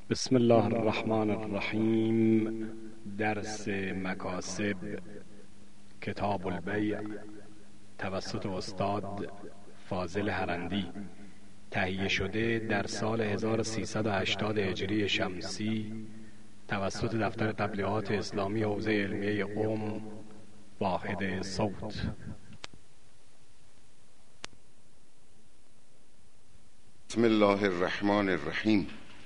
بسم الله الرحمن الرحیم. درس مکاسب کتاب البیع توسط استاد فاضل هرندی، تهیه شده در سال 1380 هجری شمسی توسط دفتر تبلیغات اسلامی حوزه علمیه قم، واحد صوت. بسم الله الرحمن الرحیم.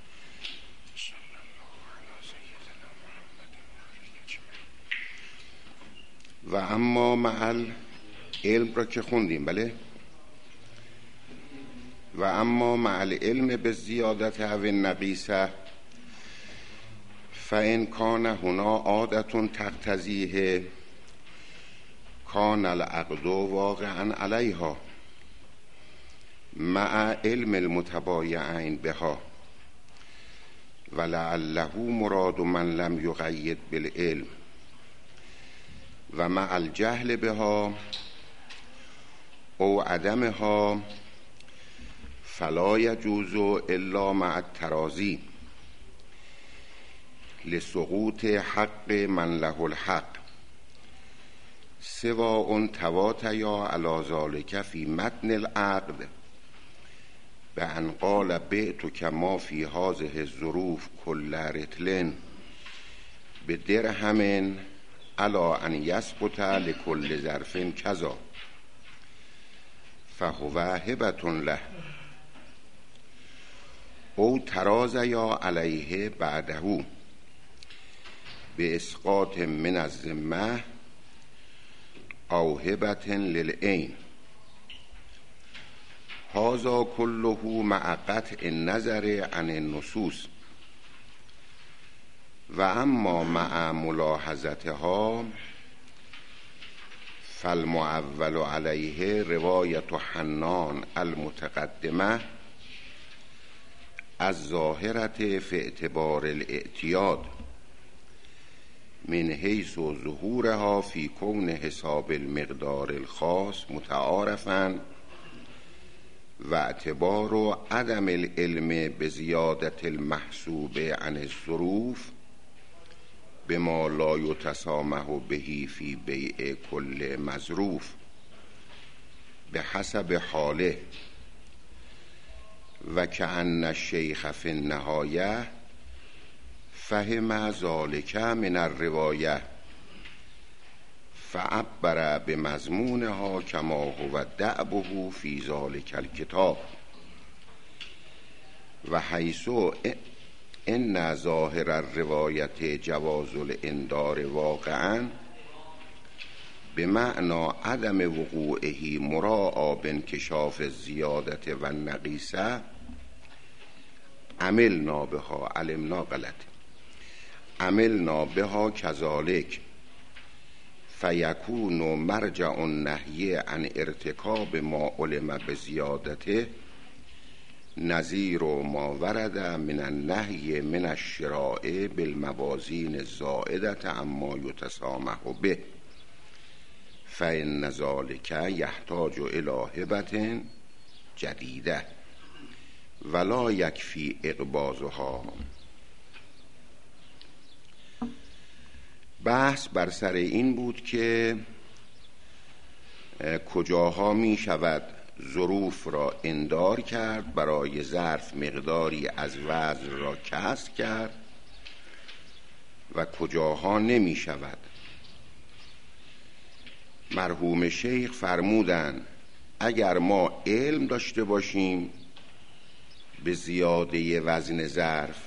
و اما مع علم را که خوندیم، بله. و اما مع العلم به زیادت او نقیصه فان کان هنا عادة تقتضیه کان العقد واقعا علیها مع علم المتبایعین بها ولعله مراد من لم یقید بالعلم و مع الجهل بها او عدمها فلا یجوز الا مع التراضی لسقوط حق من له الحق سواء تواتیا علی ذلک فی متن العقد بأن قال بعتک ما فی هذه الظروف کل رطل بدرهم علی ان یسقط لکل ظرف کذا فهو هبة له او تراضیا علیه بعده باسقاط من الذمه او هبة للعین هذا كله مع قطع النظر عن النصوص و اما مع ملاحظتها فالمعول علیه روایت حنان المتقدمه الظاهرة فی اعتبار الاعتیاد من حیث ظهورها فی کون حساب المقدار الخاص متعارفا و اعتبار عدم العلم بزیادت المحسوب عن الظروف بما لا یتسامح به فی بیع کل مظروف بحسب حاله و کأن الشیخ فی النهایه فهم ذلک من الروایه فعبر بمضمونها کما هو دأبه فی ذلک الکتاب و حیث ان ظاهر الروایت جواز الانذار واقعا بمعنى عدم وقوعه مراعا بانکشاف الزیادت و النقیصه عملنا بها عملنا بها کذالک فیکون مرجع النهی عن ارتکاب ما علم بزیادته نظیر ما ورد من النهی من الشراء بالموازین الزائدة عما یتسامح به فإن ذلک یحتاج الی هبة جدیده ولا یکفی اقباضها. بحث بر سر این بود که کجاها می شود ظروف را اندار کرد، برای ظرف مقداری از وزن را کسر کرد و کجاها نمی شود. مرحوم شیخ فرمودند اگر ما علم داشته باشیم به زیاده وزن ظرف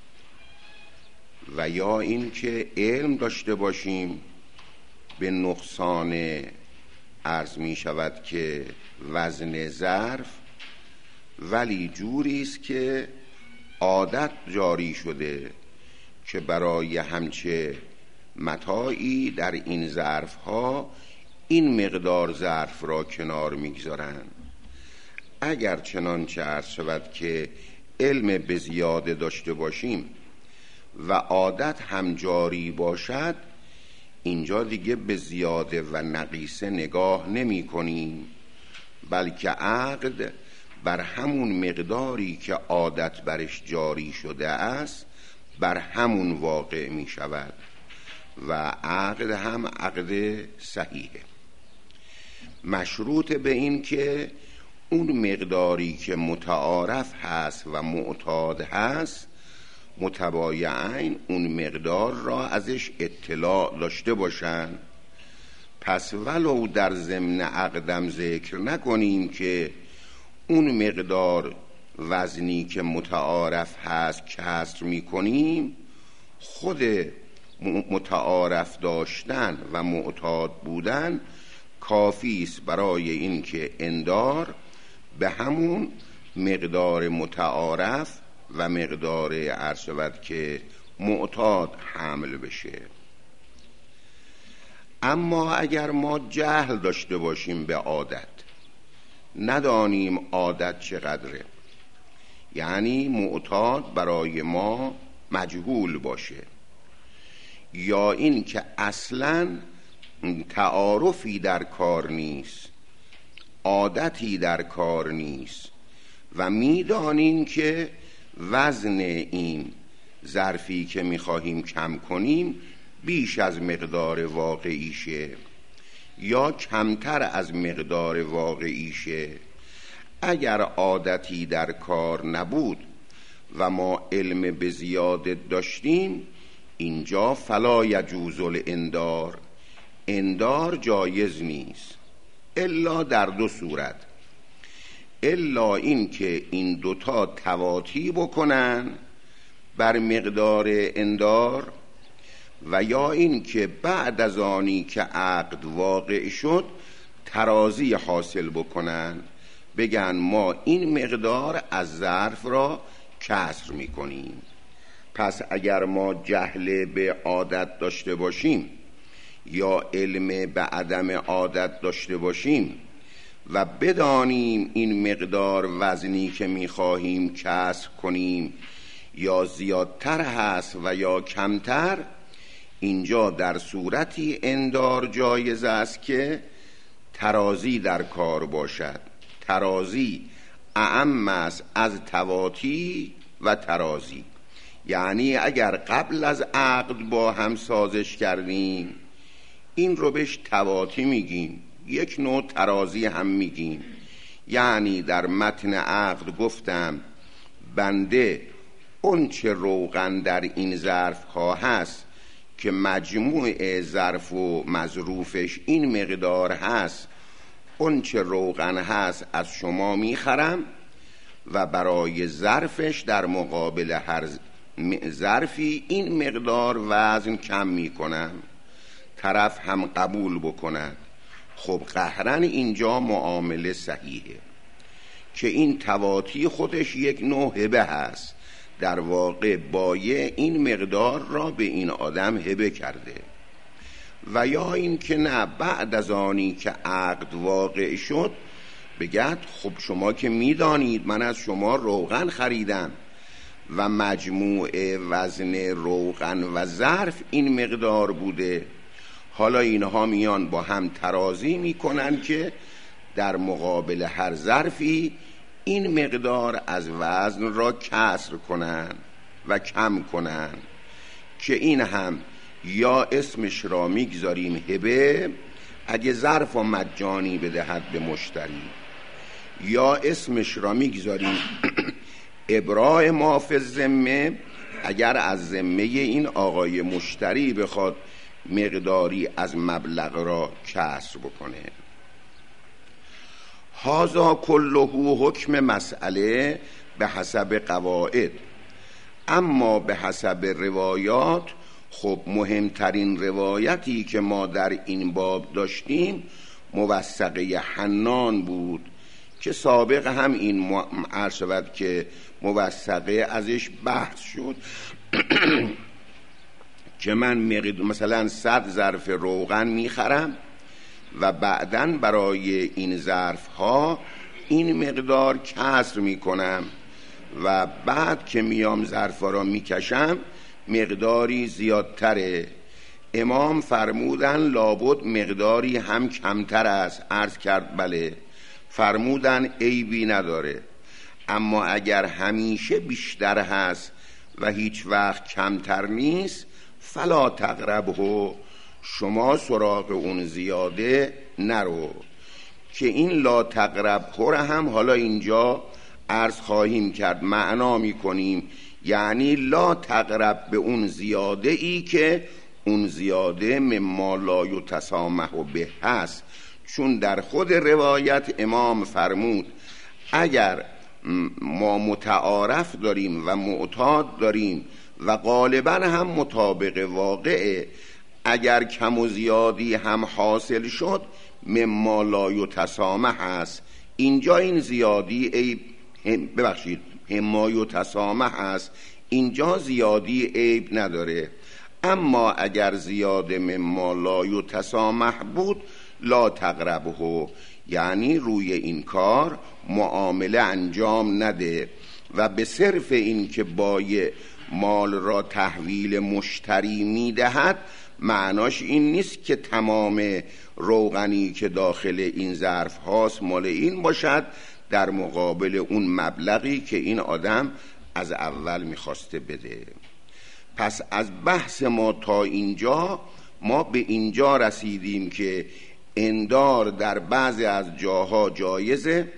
و یا این که علم داشته باشیم به نقصان عرض می شود که وزن ظرف، ولی جوری است که عادت جاری شده که برای همچه متاعی در این ظرف ها این مقدار ظرف را کنار میگذارند. اگر چنانچه عرض شود که علم به زیاده داشته باشیم و عادت هم جاری باشد، اینجا دیگه به زیاده و نقیصه نگاه نمی کنیم، بلکه عقد بر همون مقداری که عادت برش جاری شده است بر همون واقع می شود و عقد هم عقد صحیحه، مشروط به این که اون مقداری که متعارف هست و معتاد هست متبایعاً اون مقدار را ازش اطلاع داشته باشن. پس ولو در ضمن عقدم ذکر نکنیم که اون مقدار وزنی که متعارف هست کسر میکنیم، خود متعارف داشتن و معتاد بودن کافی است برای این که اندار به همون مقدار متعارف و مقدار عرض شود که معتاد حمل بشه. اما اگر ما جهل داشته باشیم به عادت، ندانیم عادت چقدره، یعنی معتاد برای ما مجهول باشه، یا این که اصلاً تعارفی در کار نیست، عادتی در کار نیست و میدانیم که وزن این ظرفی که میخواهیم کم کنیم بیش از مقدار واقعیشه یا کمتر از مقدار واقعیشه. اگر عادتی در کار نبود و ما علم به زیادت داشتیم، اینجا فلا یجوز الاندار، اندار جایز نیست الا در دو صورت، الا این که این دوتا تواطی بکنن بر مقدار اندار، و یا این که بعد از آنی که عقد واقع شد ترازی حاصل بکنن، بگن ما این مقدار از ظرف را کسر میکنیم. پس اگر ما جهل به عادت داشته باشیم یا علم به عدم عادت داشته باشیم و بدانیم این مقدار وزنی که میخواهیم کسر کنیم یا زیادتر هست و یا کمتر، اینجا در صورتی اندار جایز است که ترازی در کار باشد. ترازی اعم است از تواطی و ترازی، یعنی اگر قبل از عقد با هم سازش کردیم این رو بهش تواطی میگیم، یک نوع ترازی هم میگیم. یعنی در متن عقد گفتم بنده اون چه روغن در این ظرف ها هست که مجموع ظرف و مظروفش این مقدار هست، اون چه روغن هست از شما میخرم و برای ظرفش در مقابل هر ظرفی این مقدار وزن کم میکنم، طرف هم قبول بکند. خب قهرن اینجا معامله صحیحه که این تواطی خودش یک نوع هبه هست، در واقع بایع این مقدار را به این آدم هبه کرده. و یا این که نه، بعد از آنی که عقد واقع شد بگد خب شما که میدانید من از شما روغن خریدم و مجموع وزن روغن و ظرف این مقدار بوده، حالا اینها میان با هم ترازی میکنن که در مقابل هر ظرفی این مقدار از وزن را کسر کنن و کم کنن، که این هم یا اسمش را میگذاریم هبه اگه ظرف و مجانی بدهد به مشتری، یا اسمش را میگذاریم ابراء ما فی الذمه اگر از ذمه این آقای مشتری بخواد مقداری از مبلغ را کسر بکنه. هذا کله حکم مسئله به حسب قواعد. اما به حسب روایات، خب مهمترین روایتی که ما در این باب داشتیم موثقه حنان بود که سابق هم این عرض شود که موثقه ازش بحث شد که من مثلا 100 ظرف روغن میخرم و بعداً برای این ظرف ها این مقدار کسر میکنم و بعد که میام ظرف ها را میکشم مقداری زیادتره. امام فرمودن لابد مقداری هم کمتر است. عرض کرد بله. فرمودن عیبی نداره، اما اگر همیشه بیشتر هست و هیچ وقت کمتر نیست فلا تقربه، شما سراغ اون زیاده نرو. که این لا تقربه را هم حالا اینجا عرض خواهیم کرد، معنا میکنیم، یعنی لا تقرب به اون زیاده ای که اون زیاده مما لا یتسامح به هست. چون در خود روایت امام فرمود اگر ما متعارف داریم و معتاد داریم و غالبا هم مطابق واقعه، اگر کم و زیادی هم حاصل شد مما لا یتسامح است. اینجا این زیادی ببخشید مما یتسامح است، اینجا زیادی عیب نداره. اما اگر زیاده مما لا یتسامح بود لا تقربه، یعنی روی این کار معامله انجام نده و به صرف این که بای مال را تحویل مشتری میدهد معناش این نیست که تمام روغنی که داخل این ظرف هاست مال این باشد در مقابل اون مبلغی که این آدم از اول میخواسته بده. پس از بحث ما تا اینجا ما به اینجا رسیدیم که اندار در بعضی از جاها جایزه،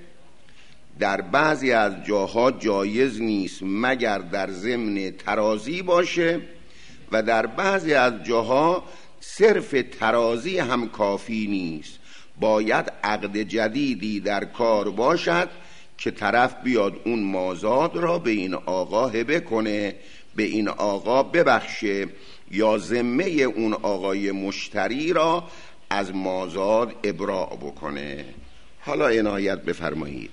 در بعضی از جاها جایز نیست مگر در ضمن ترازی باشه و در بعضی از جاها صرف ترازی هم کافی نیست، باید عقد جدیدی در کار باشد که طرف بیاد اون مازاد را به این آقا هبه کنه، به این آقا ببخشه یا ذمه اون آقای مشتری را از مازاد ابراء بکنه. حالا عنایت بفرمایید.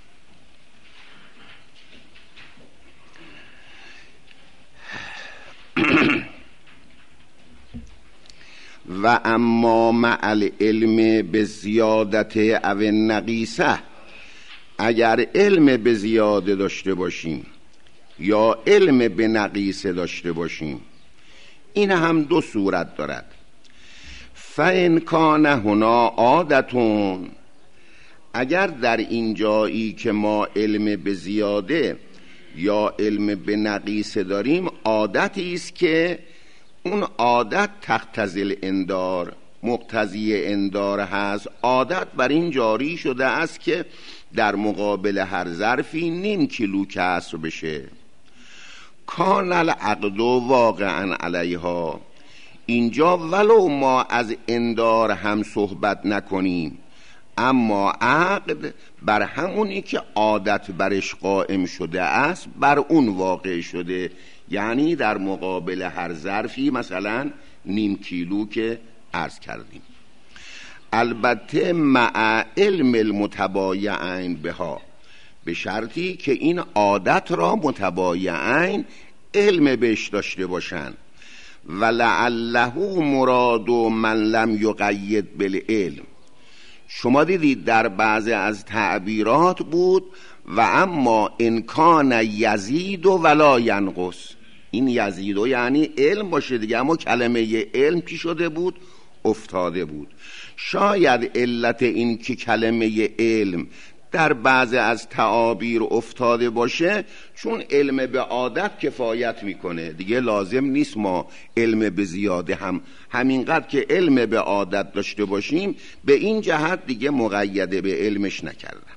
و اما مع العلم به زیادت او نقیصه، اگر علم به زیاده داشته باشیم یا علم به نقیصه داشته باشیم، این هم دو صورت دارد. فإن کان هنا عادتون، اگر در این جایی که ما علم به زیاده یا علم به نقیصه داریم عادتی است که اون عادت تقتضی الاندار، مقتضی اندار هست، عادت بر این جاری شده است که در مقابل هر ظرفی نیم کیلو کسر بشه. کان العقد واقعا علیها، اینجا ولو ما از اندار هم صحبت نکنیم اما عقد بر همونی که عادت برش قائم شده است بر اون واقع شده، یعنی در مقابل هر ظرفی مثلا نیم کیلو که عرض کردیم. البته مع علم المتبایعین بها، به شرطی که این عادت را متبایعین علم بهش داشته باشند. ولعله مراد من لم یقید بالعلم، شما دیدید در بعضی از تعبیرات بود و اما انکان یزید و ولا ینقص، این یزید و یعنی علم باشه دیگه، اما کلمه علم کی شده بود؟ افتاده بود. شاید علت این که کلمه علم در بعضی از تعابیر افتاده باشه چون علم به عادت کفایت میکنه دیگه، لازم نیست ما علم به زیاده هم همینقدر که علم به عادت داشته باشیم، به این جهت دیگه مقیده به علمش نکردن.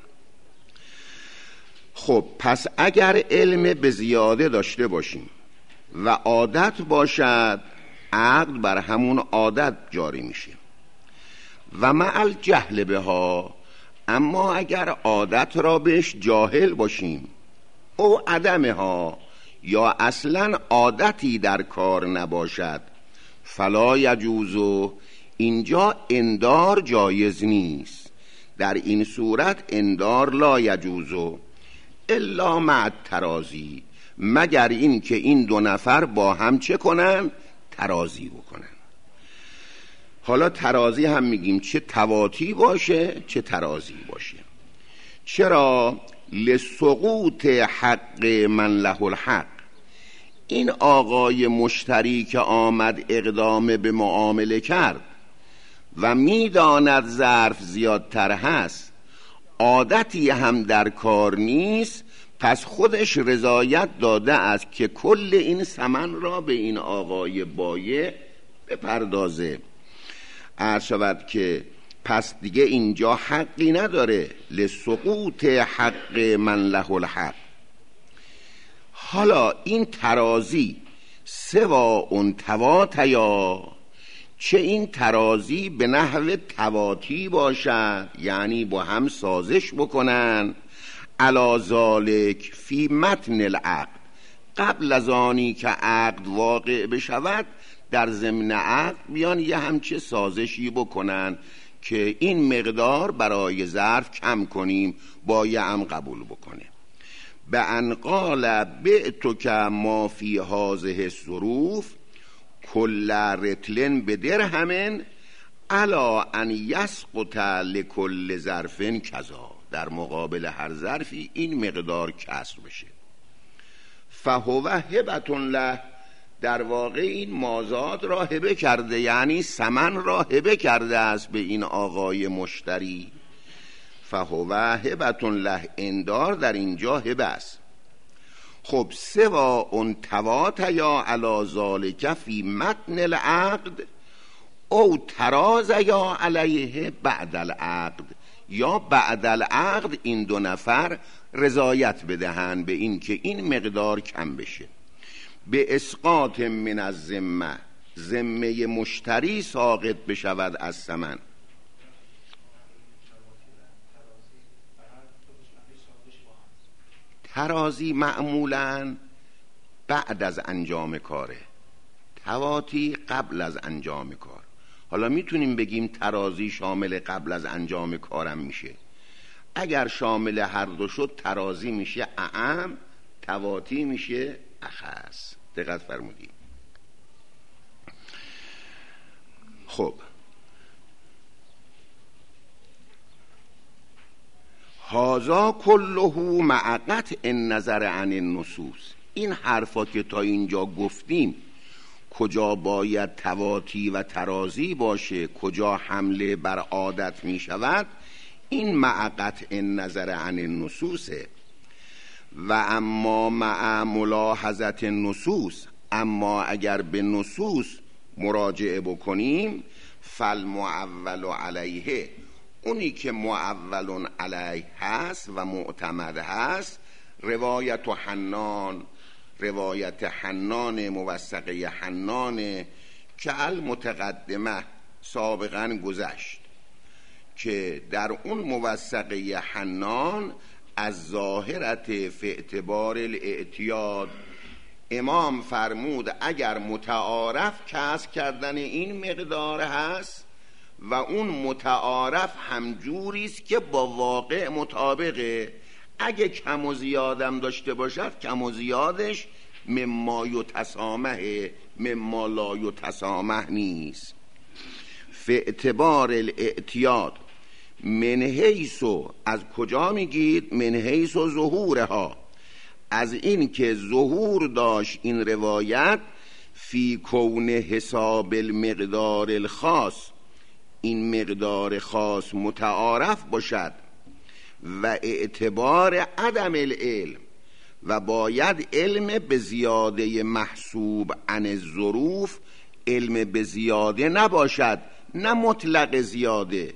خب پس اگر علم به زیاده داشته باشیم و عادت باشد، عقد بر همون عادت جاری میشه. و مع الجهل بها، اما اگر عادت را بهش جاهل باشیم او عدمها، یا اصلا عادتی در کار نباشد، فلا یجوزو، اینجا اندار جایز نیست. در این صورت اندار لا یجوزو الا مع ترازی، مگر این که این دو نفر با هم چه کنن؟ ترازی بکنن. حالا ترازی هم میگیم چه تواتی باشه چه ترازی باشه. چرا؟ لسقوط حق من له الحق، این آقای مشتری که آمد اقدام به معامله کرد و میداند ظرف زیادتر هست، عادتی هم در کار نیست، پس خودش رضایت داده است که کل این ثمن را به این آقای بایع بپردازه. عرض شود که پس دیگه اینجا حقی نداره، لسقوط حق من له الحق. حالا این ترازی سواء تواتیا، چه این ترازی به نحو تواتی باشد، یعنی با هم سازش بکنن، علی ذالک فی متن العقد، قبل از آنی که عقد واقع بشود در ضمن عقد بیان یه همچه سازشی بکنن که این مقدار برای ظرف کم کنیم، بایعم قبول بکنه. به ان قال بعتک ما فی هذه الظروف کل رطل بدرهم علی ان یسقط لکل ظرف کذا، در مقابل هر ظرفی این مقدار کسر بشه. فهو هبة له، در واقع این مازاد را هبه کرده، یعنی ثمن را هبه کرده است به این آقای مشتری. فهو هبة له، اندار در اینجا هبه است. خب سواء تواتیا علی ذالک فی متن العقد او ترازیا علیه بعد العقد، یا بعد العقد این دو نفر رضایت بدهند به این که این مقدار کم بشه. به اسقاط من الذمه، ذمه مشتری ساقط بشود از ثمن. ترازی معمولاً بعد از انجام کاره، تواتی قبل از انجام کار. حالا میتونیم بگیم ترازی شامل قبل از انجام کارم میشه. اگر شامل هر دو شد ترازی میشه اعم، تواتی میشه اخص. دقت فرمودید. خب هذا کله مع قطع النظر عن النصوص. این حرفا که تا اینجا گفتیم، کجا باید تواتی و ترازی باشه، کجا حمله بر عادت می شود، این مع قطع النظر عن النصوصه. و اما مع ملاحظت النصوص، اما اگر به نصوص مراجعه بکنیم، فالمعول علیه، اونی که معول علیه هست و معتمد هست، روایت حنان، روایت حنان موثقه حنان که المتقدمه سابقا گذشت، که در اون موثقه حنان از ظاهرت فی اعتبار الاعتیاد امام فرمود اگر متعارف کسب کردن این مقدار هست و اون متعارف همجوریست که با واقع مطابقه، اگه کم و زیادم داشته باشد کم و زیادش مما یتسامح، مما لا یتسامح نیست. فی اعتبار الاعتیاد من حیثو، از کجا میگید؟ من حیثو ظهورها، از این که ظهور داشت این روایت فی کون حساب المقدار الخاص، این مقدار خاص متعارف باشد، و اعتبار عدم العلم، و باید علم به زیاده محسوب عن الظروف، علم به زیاده نباشد، نه مطلق زیاده،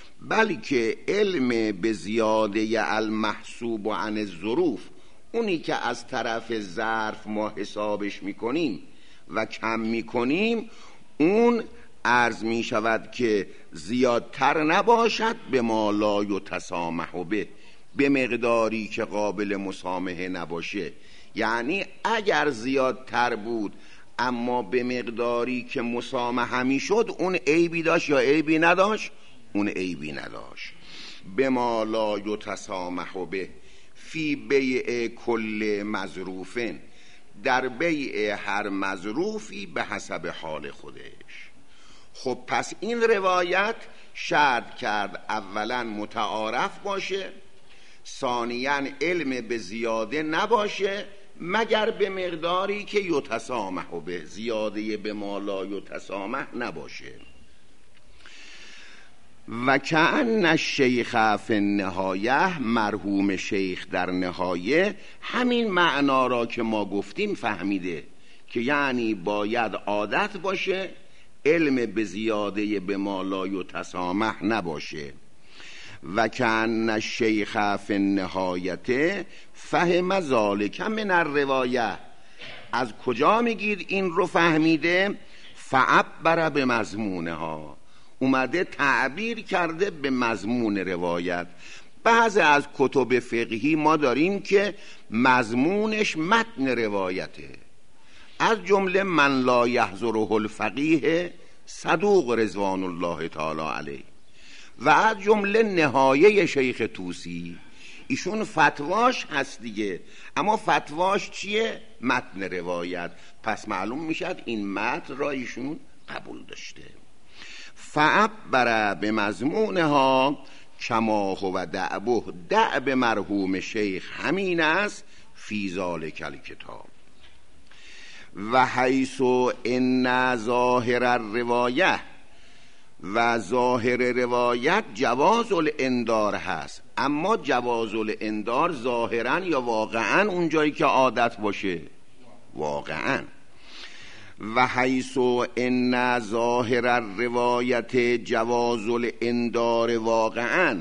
بلکه علم به زیاده المحسوب عن الظروف، اونی که از طرف ظرف ما حسابش میکنیم و کم میکنیم، اون عرض می شود که زیادتر نباشد به ما لا یتسامح به مقداری که قابل مسامحه نباشه. یعنی اگر زیادتر بود اما به مقداری که مسامحه می شد، اون عیبی داشت یا عیبی نداشت؟ اون عیبی نداشت. به ما لا یتسامح به فی بیع کل مظروفن، در بیع هر مظروفی به حسب حال خودش. خب پس این روایت شرط کرد اولا متعارف باشه، ثانیاً علم به زیاده نباشه مگر به مقداری که یتسامح به، زیاده به ما لا یتسامح نباشه. و کأن الشیخ فی النهایه، مرحوم شیخ در نهایه همین معنا را که ما گفتیم فهمیده که یعنی باید عادت باشه، علم به زیاده به ما لا یتسامح نباشه. و کأن الشیخ فی النهایه فهم ذلک من الروایه، از کجا میگید این رو فهمیده؟ فعبر به مضمونها، اومده تعبیر کرده به مضمون روایت. بعضی از کتب فقهی ما داریم که مضمونش متن روایته، از جمله من لا یحضره الفقیه صدوق رضوان الله تعالی علیه، و از جمله نهایه شیخ طوسی. ایشون فتواش هست دیگه، اما فتواش چیه؟ متن روایت. پس معلوم میشد این متن را ایشون قبول داشته. فعبر به مضمونها کما هو دعبه، دعب مرحوم شیخ همین است فی ذلک الکتاب. و حیث ان ظاهر الروایه، و ظاهر روایت جواز الانذار هست، اما جواز الانذار ظاهرا یا واقعا اونجایی که عادت باشه؟ واقعا. و حیث ان ظاهر الروایت جواز الانذار واقعا،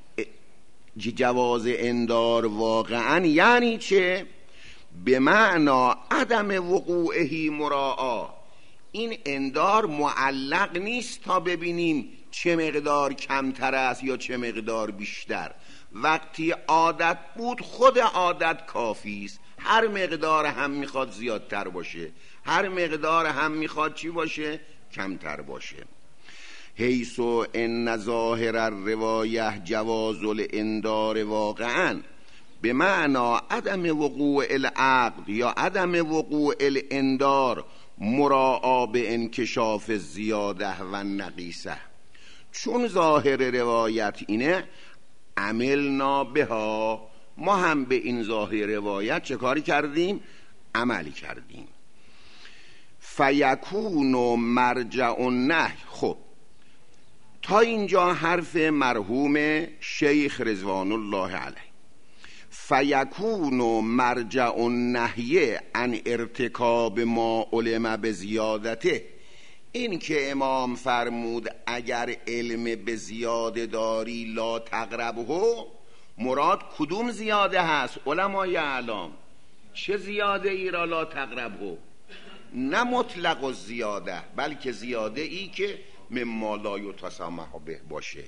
جواز انذار واقعا یعنی چه؟ به معنا عدم وقوعه مراعا، این انذار معلق نیست تا ببینیم چه مقدار کمتر است یا چه مقدار بیشتر. وقتی عادت بود خود عادت کافی است، هر مقدار هم میخواد زیادتر باشه، هر مقدار هم میخواد چی باشه؟ کمتر باشه. حیث ان ظاهر الروایه جواز الانذار واقعا، به معنا عدم وقوع العقد یا عدم وقوع الانذار مراعا به انکشاف زیاده و نقیصه. چون ظاهر روایت اینه عملنا بها، ما هم به این ظاهر روایت چه کاری کردیم؟ عملی کردیم. فیکون مرجع النهی. خب تا اینجا حرف مرحوم شیخ رضوان الله علیه. فیکون مرجع النهی عن ارتکاب ما علم به زیادته، این که امام فرمود اگر علم به زیاده داری لا تقربه، مراد کدوم زیاده هست؟ علمای اعلام چه زیاده ای را لا تقربه؟ نه مطلق الزیاده، بلکه زیاده ای که مما لا یتسامح به باشه.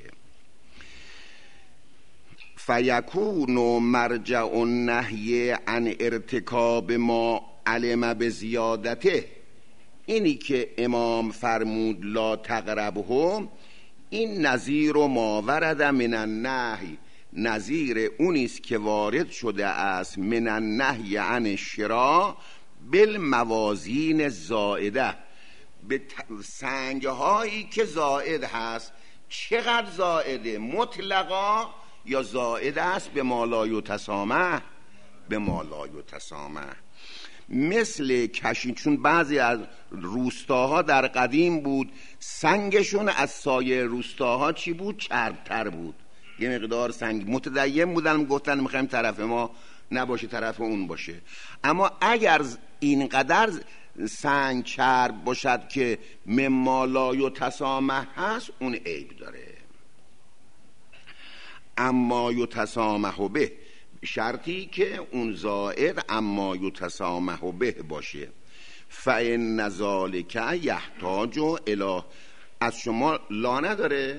فیکون مرجع النهی عن ارتکاب ما علم به زیادته، اینی که امام فرمود لا تقربه، این نظیر ما ورد من النهی، نظیر اونیست که وارد شده است من النهی عن الشراء بالموازین زائده، به سنگهایی که زائد هست. چقدر زائده؟ مطلقا یا زائد است به ما لا یتسامح؟ به ما لا یتسامح. مثل کشین، چون بعضی از روستاها در قدیم بود سنگشون از سایر روستاها چی بود؟ چربتر بود، یه مقدار سنگ متدین بودن، گفتن میخوایم طرف ما نباشه طرف اون باشه. اما اگر اینقدر سنگ چرب باشد که مما لا یتسامح هست، اون عیب داره. اما یتسامح به، شرطی که اون زائد اما یتسامح به باشه. فإن ذلک یحتاج الی، از شما لا نداره؟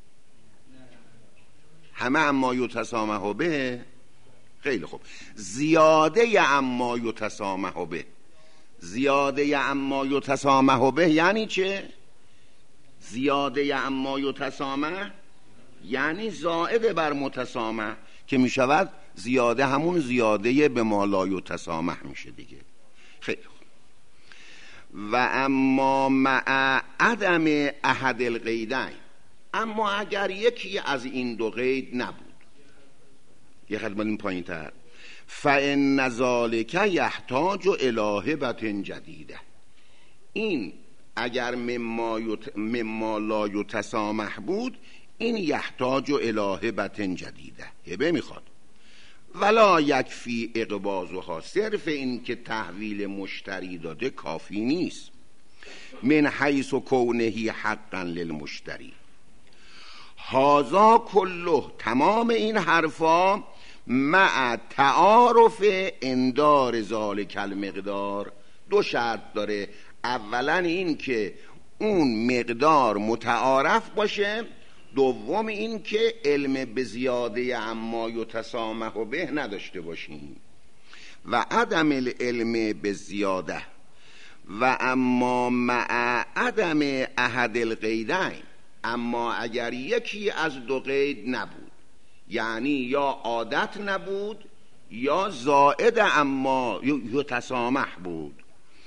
همه اما یتسامح به. خیلی خوب. زیاده اما یتسامح به، زیاده اما یتسامح به یعنی چه؟ زیاده اما یتسامح یعنی زائد بر متسامح، که می شود زیاده همون زیاده به ما لا یتسامح میشه دیگه. خیلی خوب. و اما مع عدم احد القیدین، اما اگر یکی از این دو قید نبود، یه خط این پایین تر، فإن ذلک یحتاج الی هبة جدیده، این اگر مما لا یتسامح بود، این یحتاج الی هبة جدیده، هبه میخواد. ولا یکفی اقباضها، صرف این که تحویل مشتری داده کافی نیست. من حیث کونه حقا للمشتری. هذا کله، تمام این حرفا مع تعارف اندار ذالک المقدار، دو شرط داره. اولا این که اون مقدار متعارف باشه، دوم این که علم به زیاده اما یتسامح به نداشته باشیم. و عدم العلم به زیاده و اما مع عدم احد القیدین، اما اگر یکی از دو قید نبود، یعنی یا عادت نبود یا زائد اما یتسامح بود.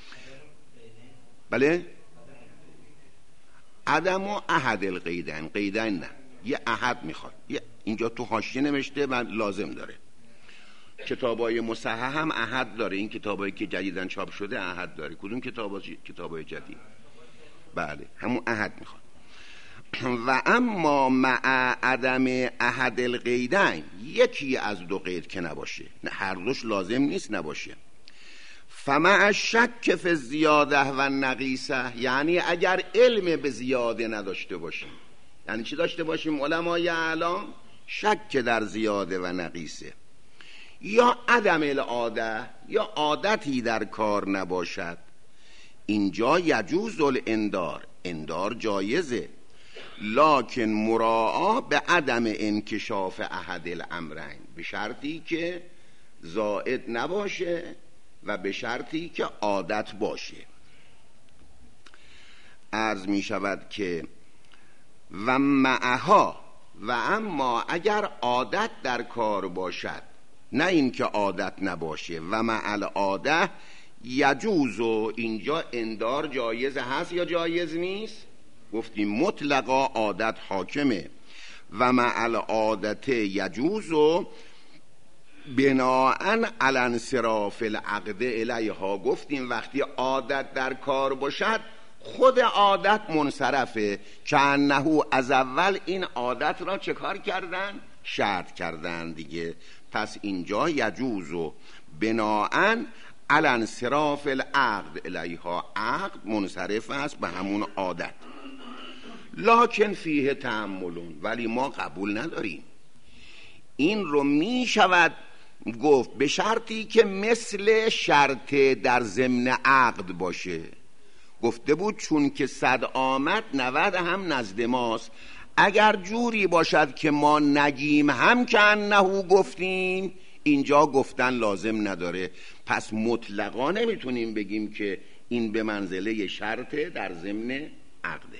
بله؟ عدم و احد القیدین، قیدین نه، یه احد میخواد. اینجا تو حاشیه نوشته و لازم داره. کتابای مصحح هم احد داره، این کتابایی که جدیدن چاپ شده احد داره. کدوم کتابای جدید؟ بله همون احد میخواد. و اما مع عدم احد القیدین، یکی از دو قید که نباشه، نه هر دوش لازم نیست نباشه. فمع شک فی زیاده و نقیصه، یعنی اگر علم به زیاده نداشته باشیم، یعنی چی داشته باشیم؟ علمای اعلام شک در زیاده و نقیصه، یا عدم العاده، یا عادتی در کار نباشد، اینجا یجوز الاندار، اندار جایزه، لکن مراعا به عدم انکشاف احد الامرین، به شرطی که زائد نباشه و به شرطی که عادت باشه. عرض می شود که و معها، و اما اگر عادت در کار باشد، نه اینکه عادت نباشه، و مع العاده یجوز، و اینجا اندار جایز هست یا جایز نیست؟ گفتیم مطلقا عادت حاکمه. و مع العادت یجوز بناءً علی انصراف العقد الیها، گفتیم وقتی عادت در کار باشد خود عادت منصرفه، که انه از اول این عادت را چه کار کردن؟ شرط کردن دیگه. پس اینجا یجوز بناءً علی انصراف العقد الیها، عقد منصرف است به همون عادت. لکن فیه تأملون، ولی ما قبول نداریم این رو. می شود گفت به شرطی که مثل شرط در ضمن عقد باشه. گفته بود چون که 100 آمد 90 هم نزد ماست. اگر جوری باشد که ما نگیم هم که انهو گفتیم، اینجا گفتن لازم نداره. پس مطلقا نمیتونیم بگیم که این به منزله شرط در ضمن عقده.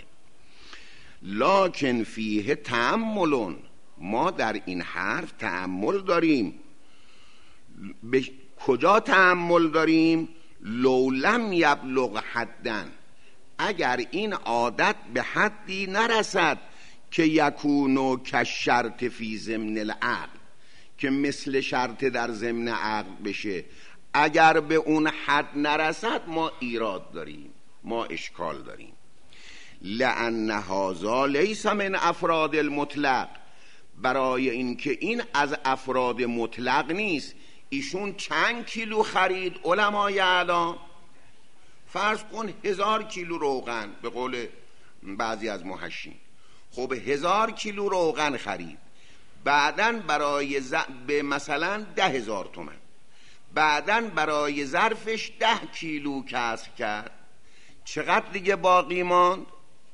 لکن فیه تأملون، ما در این حرف تأمل داریم. به کجا تأمل داریم؟ لولم یبلغ حدن، اگر این عادت به حدی نرسد که یکونو کشرط فی ضمن العقد، که مثل شرط در ضمن عقد بشه. اگر به اون حد نرسد ما ایراد داریم، ما اشکال داریم. لأن هذا لیس من افراد المطلق، برای اینکه این از افراد مطلق نیست. ایشون چند کیلو خرید علمای اعلام؟ فرض کن 1000 کیلو روغن، به قول بعضی از محشین. خب 1000 کیلو روغن خرید، بعدن برای به مثلا 10,000 تومان، بعدن برای ظرفش 10 کیلو کسب کرد. چقدر دیگه باقی ماند؟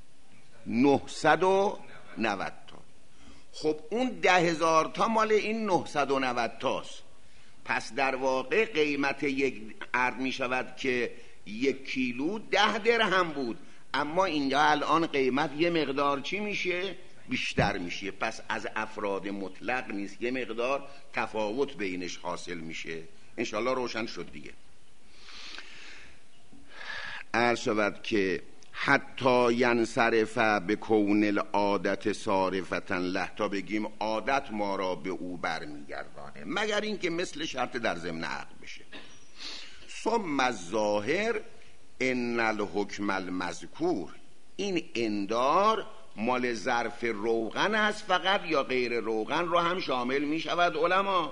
990 تا. خب اون 10,000 تا مال این 990 تاست. پس در واقع قیمت یک عرض می شود که 1 کیلو 10 درهم بود، اما اینجا الان قیمت یه مقدار چی میشه؟ بیشتر میشه. پس از افراد مطلق نیست، یه مقدار تفاوت بینش حاصل میشه. انشالله روشن شد دیگه. عرض شود که حتی ینصرف به کون العادت صارفتن له، تا بگیم عادت ما را به او برمیگردانه، مگر اینکه مثل شرط در ضمن عقد بشه. ثم الظاهر ان الحکم المذکور، این اندار مال ظرف روغن است فقط یا غیر روغن رو هم شامل می شود علما؟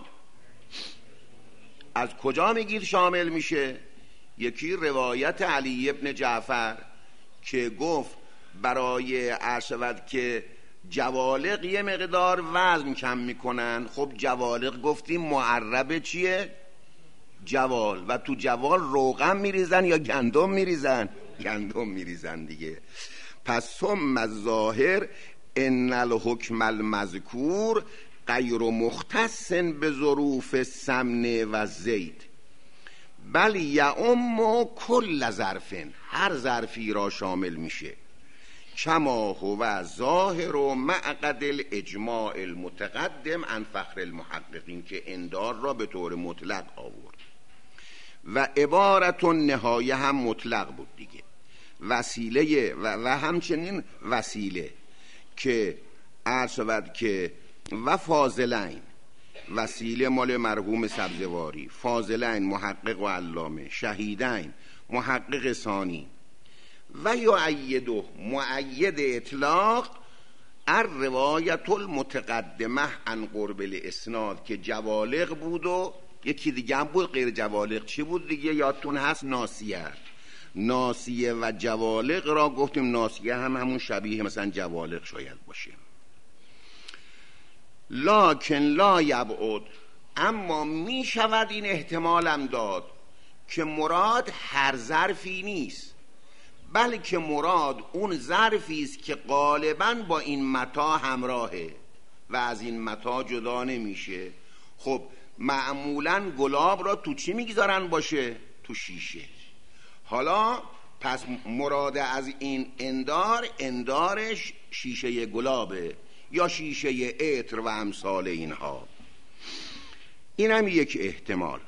از کجا میگید شامل میشه؟ یکی روایت علی ابن جعفر که گفت برای عرشود که جوالق یه مقدار وزن کم میکنن. خب جوالق گفتیم معرب چیه؟ جوال. و تو جوال روغن میریزن یا گندم میریزن؟ گندم میریزن دیگه. پس ثم الظاهر ان الحکم المذکور غیر مختص به ظروف السمن و زیت بل یعم کل ظرف، هر ظرفی را شامل میشه. کما هو ظاهر و معقد الاجماع المتقدم عن فخر المحققین که اندار را به طور مطلق آورد و عبارت نهایه هم مطلق بود دیگه. وسیله و همچنین وسیله که عرض شود که و فاضلین، وسیله مال مرحوم سبزواری، فاضلین محقق و علامه، شهیدین محقق ثانی و یؤیده مؤید اطلاق الروایت المتقدمه عن قرب الاسناد که جوالق بود و یکی دیگه هم بود غیر جوالق. چی بود دیگه یادتون هست؟ ناسیه و جوالق را گفتیم. ناسیه هم همون شبیه مثلا جوالق شاید باشه. لکن لا یبعد، اما می شود این احتمالم داد که مراد هر ظرفی نیست، بلکه مراد اون ظرفی است که غالباً با این متاع همراهه و از این متاع جدا نمیشه. خب معمولاً گلاب را تو چی میگذارن باشه؟ تو شیشه. حالا پس مراد از این اندارش شیشه گلابه یا شیشه عطر و امثال اینها. این هم یک احتمال.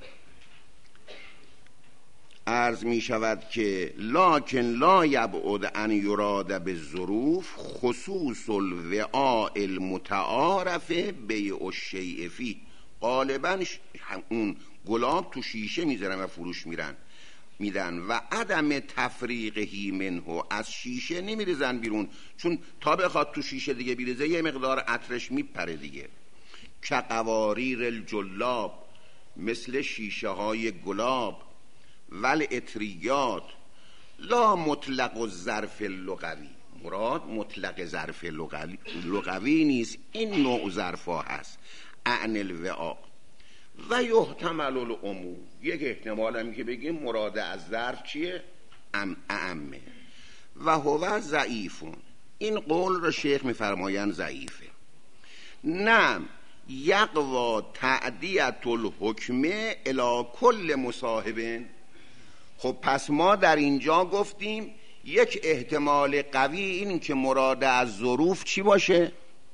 عرض می شود که لکن لا یبعد ان یراد بالظروف خصوص الوعاء المتعارف بیع الشیء فیه. غالبا اون گلاب تو شیشه میذارن و فروش میدن و عدم تفریقهی منه، از شیشه نمیریزن بیرون، چون تا بخواد تو شیشه دیگه بیریزه یه مقدار عطرش میپره دیگه. که قواریر الجلاب، مثل شیشه های گلاب، ول اطریات. لا مطلق الظرف اللغوی، مراد مطلق ظرف لغوی نیست، این نوع ظرفا هست. اعن الوعاء و یحتمل العموم. یک احتمال هم که بگیم مراد از ظرف چیه؟ اعمه. و هو ضعیفون، این قول رو شیخ میفرمایند ضعیفه. نعم یقوا تعدیت الحکم الی کل مصاحب. خب پس ما در اینجا گفتیم یک احتمال قوی این که مراد از ظروف چی باشه؟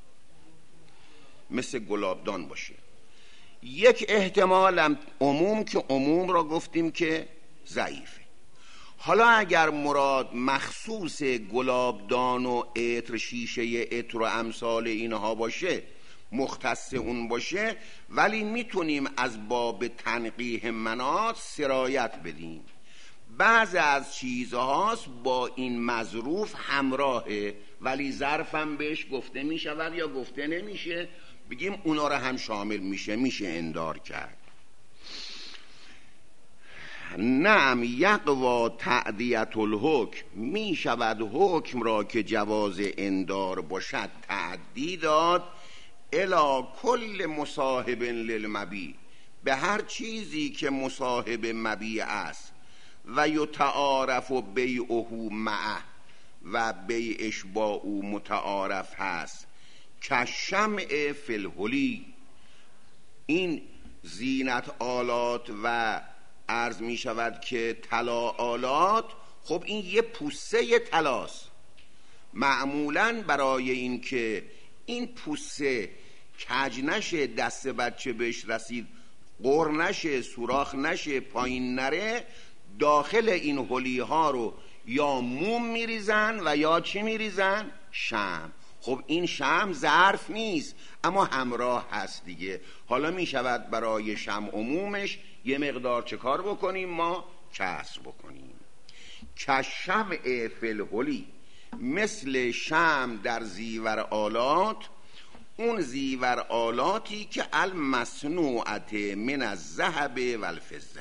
مثل گلابدان باشه. یک احتمال هم عموم که عموم را گفتیم که ضعیفه. حالا اگر مراد مخصوص گلابدان و عطر، شیشه عطر و امثال اینها باشه، مختص اون باشه، ولی میتونیم از باب تنقیح مناط سرایت بدیم. بعض از چیزهاست با این مظروف همراهه ولی ظرفم بهش گفته میشود یا گفته نمیشه، بگیم اونا را هم شامل میشه اندار کرد. نعم یقوا تعدیت الحکم، می شود حکم را که جواز اندار باشد تعدی داد الی کل مصاحب للمبیع، به هر چیزی که مصاحب مبیع است. و یتعارف بیعه معه، و بیعش با او متعارف هست. که شمع فی الحلی، این زینت آلات و عرض می شود که طلا آلات، خب این یه پوسه طلاست. معمولاً برای این که این پوسه کج نشه، دست بچه بهش رسید قر نشه، سوراخ نشه، پایین نره، داخل این حلی ها رو یا موم میریزن و یا چی میریزن؟ شمع. خب این شمع ظرف نیست اما همراه هست دیگه. حالا می شود برای شمع عمومش یه مقدار چه کار بکنیم؟ ما کسر بکنیم. که شمع فی الحلی، مثل شمع در زیور آلات، اون زیور آلاتی که المصنوعت من الذهب و الفضه.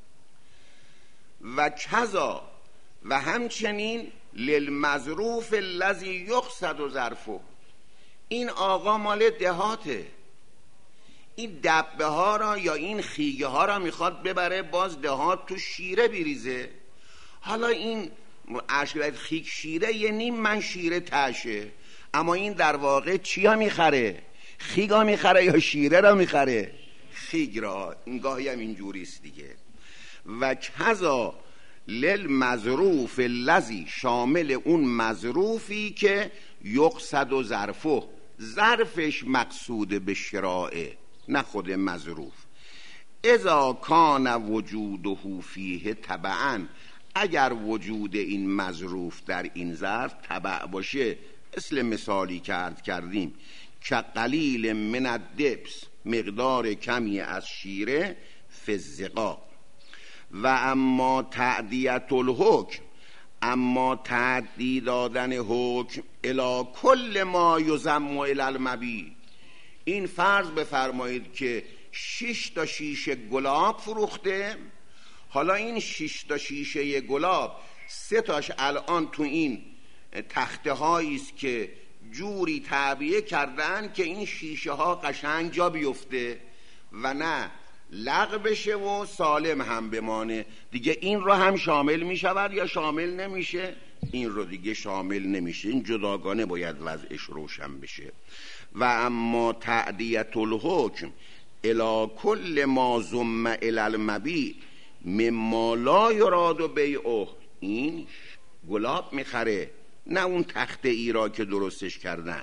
و کذا و همچنین للمظروف الذی یقصد ظرفه. این آقا مال دهاته، این دبه ها را یا این خیگه ها را میخواد ببره باز دهات تو شیره بریزه. حالا این اشکالت خیگ شیره یه نیم من شیره تشه، اما این در واقع چیا میخره؟ خیگا میخره یا شیره را میخره؟ خیگ را. این گاهی هم اینجوریست دیگه. و کذا للمظروف الذی، شامل اون مظروفی که یقصد و ظرفه، ظرفش مقصود به شرائه نه خود مظروف. اذا کان وجوده فیه تبعا، اگر وجود این مظروف در این ظرف تبع باشه، مثل مثالی که عرض کردیم که قلیل من الدبس، مقدار کمی از شیره، فی الزقاق. و اما تعدیت الحکم، اما تعدی دادن حکم الی کل ما یذم الی المبیع. این فرض بفرمایید که 6 تا شیشه گلاب فروخته، حالا این 6 تا شیشه گلاب 3 تاش الان تو این تخته هایی است که جوری تعبیه کردن که این شیشه ها قشنگ جا بیفته و نه لغو بشه و سالم هم بمانه. دیگه این رو هم شامل می شود یا شامل نمیشه؟ این رو دیگه شامل نمیشه، این جداگانه باید وضعش روشن بشه. و اما تعدیت الحکم الی کل ما ضم الی المبیع مما لا یراد بیعه، این گلاب میخره نه اون تخته ای را که درستش کردن.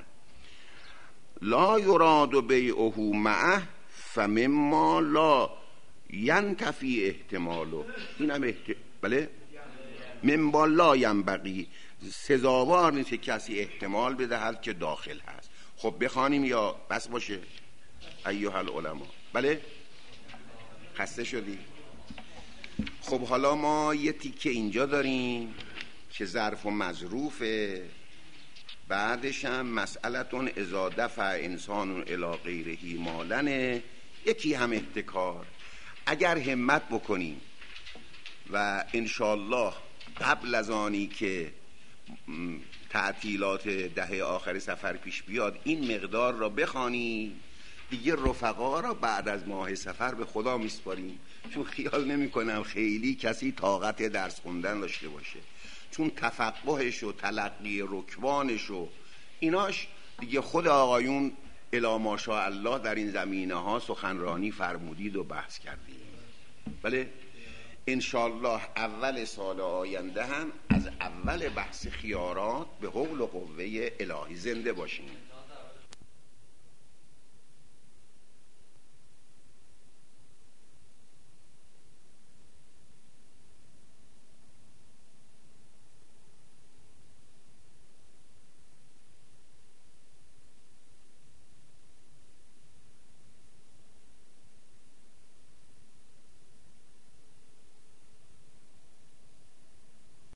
لا یراد بیعه معه فمما لا ینتفی احتماله، این هم بله مما لا ینبغی، سزاوار نیست که کسی احتمال بدهد که داخل هست. خب بخوانیم یا بس باشه ایها العلماء؟ بله خسته شدی؟ خب حالا ما یه تیکه اینجا داریم که ظرف و مظروفه، بعدش هم مسئلتون اذا دفع انسان الی غیره مالنه، یکی هم احتکار. اگر همت بکنیم و انشالله قبل از آنی که تعطیلات دهه آخر سفر پیش بیاد این مقدار را بخوانیم، دیگه رفقا را بعد از ماه سفر به خدا میسپاریم، چون خیال نمی کنم خیلی کسی طاقت درس خوندن داشته باشه، چون تفقهش و تلقی رکبانش و ایناش دیگه خود آقایون الا ماشاءالله در این زمینه ها سخنرانی فرمودید و بحث کردید. بله انشالله اول سال آینده هم از اول بحث خیارات به حول و قوه الهی زنده باشیم.